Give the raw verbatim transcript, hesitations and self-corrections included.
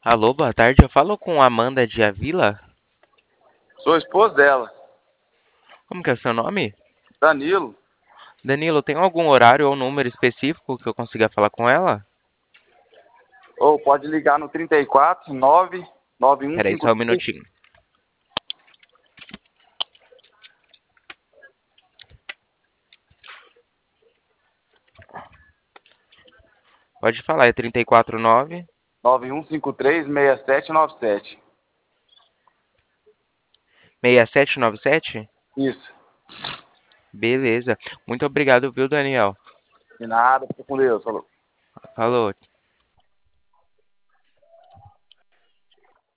Alô, boa tarde. Eu falo com Amanda de Avila. Sou esposo dela, Como que é o seu nome? Danilo. Danilo, tem algum horário ou número específico que eu consiga falar com ela? Ou pode ligar no trinta e quatro, nove, nove um Peraí, cinco só um três. minutinho. Pode falar, é trinta e quatro nove. nove um cinco três, seis sete nove sete. seis sete nove sete? Isso. Beleza. Muito obrigado, viu, Daniel? De nada, fica com Deus. Falou. Falou.